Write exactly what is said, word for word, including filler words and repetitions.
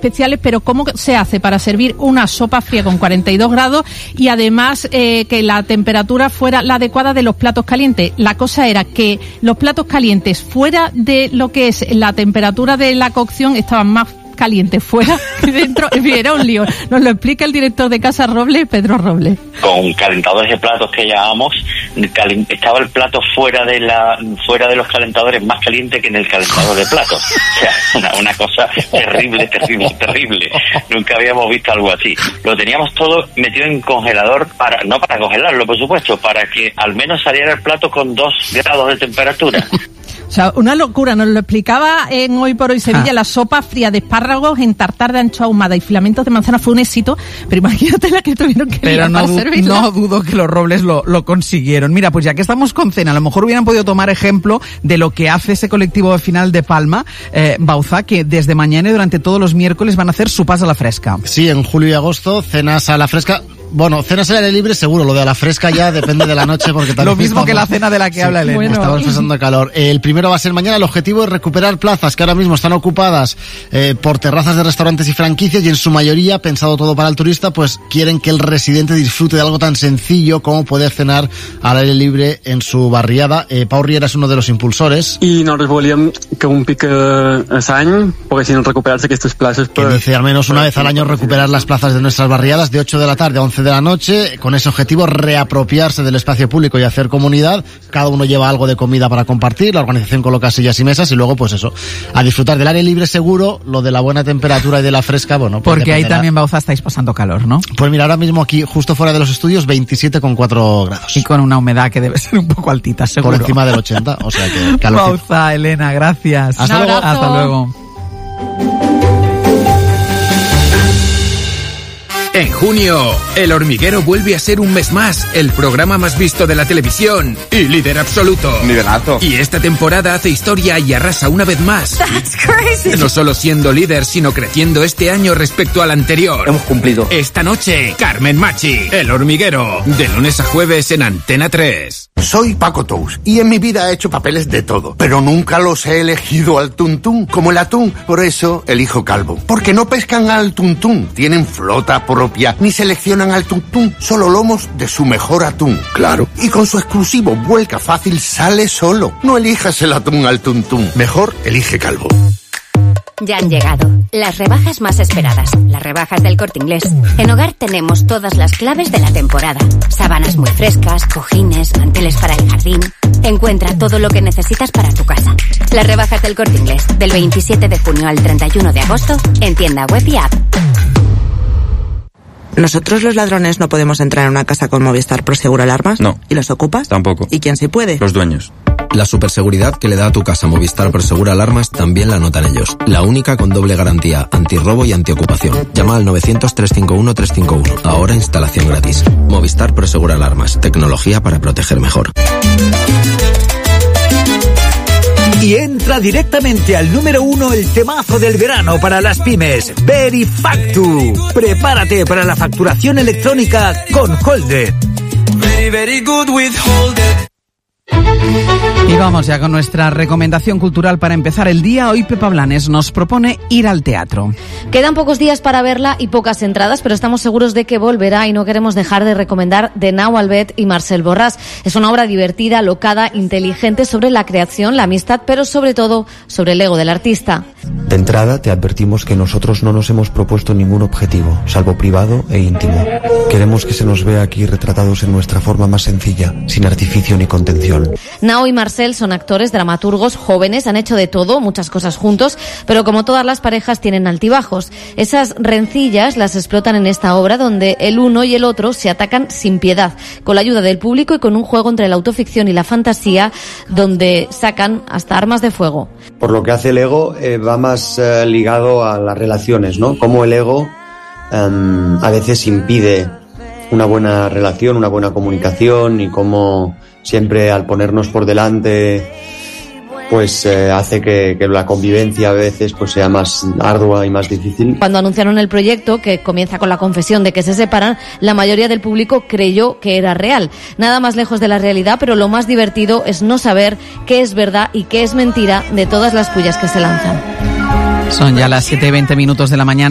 especiales, pero ¿cómo se hace para servir una sopa fría con cuarenta y dos grados y además eh, que la temperatura fuera la adecuada de los platos calientes? La cosa era que los platos calientes fuera de lo que es la temperatura de la cocción estaban más caliente fuera que dentro. Era un lío. Nos lo explica el director de Casa Robles, Pedro Robles. Con calentadores de platos que llamamos, estaba el plato fuera de la fuera de los calentadores más caliente que en el calentador de platos. O sea, una, una cosa terrible, terrible, terrible. Nunca habíamos visto algo así. Lo teníamos todo metido en congelador, para no para congelarlo, por supuesto, para que al menos saliera el plato con dos grados de temperatura. O sea, una locura. Nos lo explicaba en Hoy por Hoy Sevilla. Ah. La sopa fría de espárragos en tartar de anchoa ahumada y filamentos de manzana fue un éxito, pero imagínate la que tuvieron que pero no, para du- no dudo que los Robles lo, lo consiguieron. Mira, pues ya que estamos con cena, a lo mejor hubieran podido tomar ejemplo de lo que hace ese colectivo de Final de Palma, eh, Bauzá, que desde mañana y durante todos los miércoles van a hacer sopas a la fresca. Sí, en julio y agosto, cenas a la fresca. Bueno, cenas al aire libre seguro, lo de a la fresca ya depende de la noche porque tal lo mismo estamos, que la cena de la que sí, habla Elena. Bueno. Estamos pasando calor. El primero va a ser mañana. El objetivo es recuperar plazas que ahora mismo están ocupadas eh, por terrazas de restaurantes y franquicias y en su mayoría, pensado todo para el turista, pues quieren que el residente disfrute de algo tan sencillo como poder cenar al aire libre en su barriada. Eh, Pau Riera es uno de los impulsores. Y nosaltres volíem que un pic l'any poguessin recuperarse aquestes plazas. Que dice al menos una vez al año recuperar las plazas de nuestras barriadas de ocho de la tarde a once de la noche, con ese objetivo reapropiarse del espacio público y hacer comunidad. Cada uno lleva algo de comida para compartir, la organización coloca sillas y mesas y luego pues eso, a disfrutar del aire libre seguro, lo de la buena temperatura y de la fresca, bueno, pues porque ahí también, Bauzá, estáis pasando calor, ¿no? Pues mira, ahora mismo aquí justo fuera de los estudios veintisiete coma cuatro grados. Y con una humedad que debe ser un poco altita, seguro. Por encima del ochenta, o sea que calor. Bauzá, Elena, gracias. Hasta luego. Hasta luego. En junio, El Hormiguero vuelve a ser un mes más el programa más visto de la televisión y líder absoluto. Nivelazo. Y esta temporada hace historia y arrasa una vez más. That's crazy. No solo siendo líder, sino creciendo este año respecto al anterior. Hemos cumplido. Esta noche, Carmen Machi, El Hormiguero, de lunes a jueves en Antena tres. Soy Paco Tous y en mi vida he hecho papeles de todo, pero nunca los he elegido al tuntún, como el atún. Por eso elijo Calvo, porque no pescan al tuntún, tienen flota propia, ni seleccionan al tuntún, solo lomos de su mejor atún. Claro. Y con su exclusivo vuelca fácil sale solo. No elijas el atún al tuntún, mejor elige Calvo. Ya han llegado las rebajas más esperadas, las rebajas del Corte Inglés. En Hogar tenemos todas las claves de la temporada. Sábanas muy frescas, cojines, manteles para el jardín. Encuentra todo lo que necesitas para tu casa. Las rebajas del Corte Inglés, del veintisiete de junio al treinta y uno de agosto, en tienda web y app. ¿Nosotros los ladrones no podemos entrar en una casa con Movistar Prosegur Alarmas? No. ¿Y los ocupas? Tampoco. ¿Y quién sí puede? Los dueños. La superseguridad que le da a tu casa Movistar Prosegur Alarmas también la notan ellos. La única con doble garantía, antirrobo y antiocupación. Llama al novecientos, trescientos cincuenta y uno, trescientos cincuenta y uno. Ahora instalación gratis. Movistar Prosegur Alarmas. Tecnología para proteger mejor. Y entra directamente al número uno el temazo del verano para las pymes, Verifactu. Prepárate para la facturación electrónica con Holded. Very, very good with Holded. Y vamos ya con nuestra recomendación cultural para empezar el día. Hoy Pepa Blanes nos propone ir al teatro. Quedan pocos días para verla y pocas entradas, pero estamos seguros de que volverá y no queremos dejar de recomendar de Nau Albet y Marcel Borràs. Es una obra divertida, alocada, inteligente sobre la creación, la amistad, pero sobre todo sobre el ego del artista. De entrada te advertimos que nosotros no nos hemos propuesto ningún objetivo, salvo privado e íntimo. Queremos que se nos vea aquí retratados en nuestra forma más sencilla, sin artificio ni contención. Nau y Marcel son actores, dramaturgos, jóvenes, han hecho de todo, muchas cosas juntos, pero como todas las parejas tienen altibajos. Esas rencillas las explotan en esta obra donde el uno y el otro se atacan sin piedad, con la ayuda del público y con un juego entre la autoficción y la fantasía donde sacan hasta armas de fuego. Por lo que hace el ego, eh, va más eh, ligado a las relaciones, ¿no? Cómo el ego eh, a veces impide una buena relación, una buena comunicación y cómo siempre al ponernos por delante pues eh, hace que, que la convivencia a veces pues sea más ardua y más difícil. Cuando anunciaron el proyecto, que comienza con la confesión de que se separan, la mayoría del público creyó que era real. Nada más lejos de la realidad, pero lo más divertido es no saber qué es verdad y qué es mentira de todas las pullas que se lanzan. Son ya las siete y veinte minutos de la mañana.